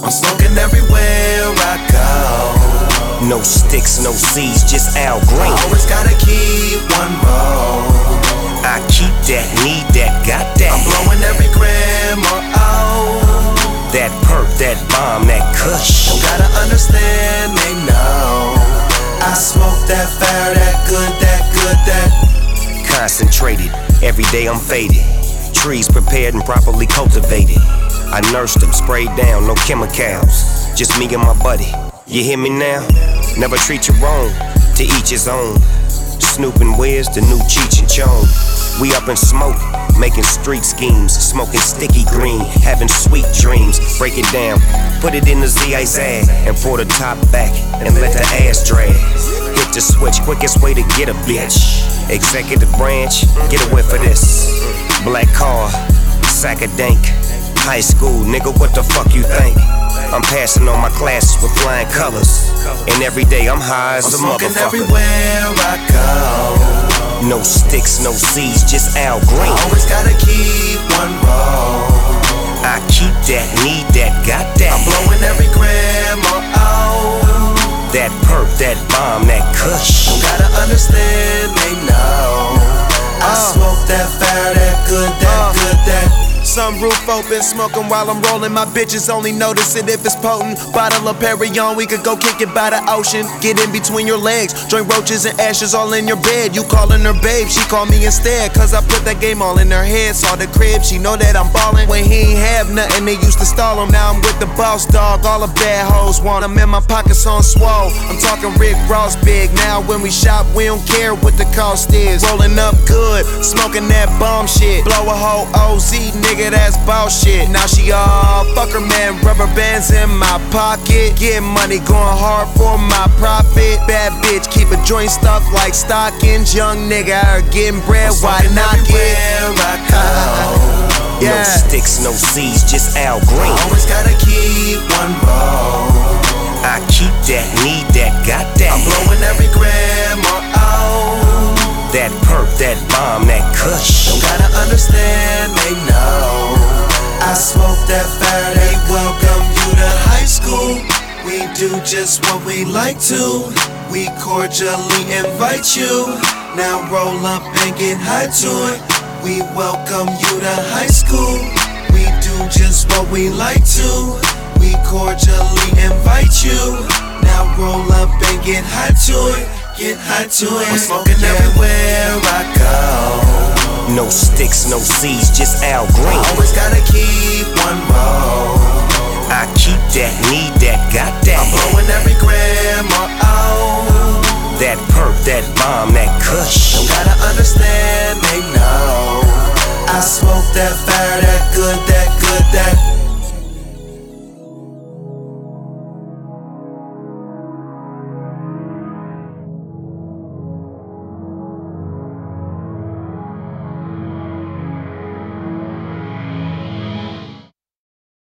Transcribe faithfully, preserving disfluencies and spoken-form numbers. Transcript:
I'm smoking everywhere I go. No sticks, no seeds, just Al Green. I always gotta keep one roll. I keep that, need that, got that. I'm blowing every gram or oh. That perp, that bomb, that kush. You gotta understand, they know I smoke that fire, that good, that good, that concentrated. Every day I'm faded. Trees prepared and properly cultivated. I nursed them, sprayed down, no chemicals. Just me and my buddy. You hear me now? Never treat you wrong. To each his own. Snoop and Wiz, the new Cheech and Chong. We up in smoke, making street schemes, smoking sticky green, having sweet dreams. Break it down, put it in the Z I Z and pour the top back and let the ass drag. Hit the switch, quickest way to get a bitch. Executive branch, get a whiff of this. Black car, sack of dank. High school, nigga, what the fuck you think? I'm passing on my classes with flying colors. And every day I'm high as a motherfucker. I'm smoking everywhere I go. No sticks, no seeds, just Al Green. I always gotta keep one roll. I keep that, need that, got that. I'm blowing every gram or oh. That perp, that bomb, that kush. You gotta understand, they know I uh, smoke that fire, that good, that uh, good, that sunroof open, smoking while I'm rolling. My bitches only notice it if it's potent. Bottle of Perrier, we could go kick it by the ocean. Get in between your legs, joint roaches and ashes all in your bed. You calling her babe, she call me instead. Cause I put that game all in her head. Saw the crib, she know that I'm ballin'. When he ain't have nothing, they used to stall him. Now I'm with the boss dog, all the bad hoes want him. In my pockets on swole, I'm talking Rick Ross big. Now when we shop, we don't care what the cost is. Rolling up good, smoking that bomb shit. Blow a whole O Z, nigga, that's bullshit. Now she all fuck her man, rubber bands in my pocket. Getting money, going hard for my profit. Bad bitch, keep a joint stuffed like stockings. Young nigga out getting bread, why knock it? I go. Yeah. No sticks, no seeds, just Al Green. I always gotta keep one roll. I keep that, need that, got that. I'm blowing every gram or oh. That perp, that bomb, that kush. You gotta understand, they know I smoke that fire, they welcome you to high school. We do just what we like to. We cordially invite you. Now roll up and get high to it. We welcome you to high school. We do just what we like to. We cordially invite you. Now roll up and get high to it. Get high to it. I'm smoking yeah. everywhere I go. No sticks, no seeds, just Al Green. I always gotta keep one roll. I keep that, need that, got that. I'm blowing every gram or oh. That perp, that bomb.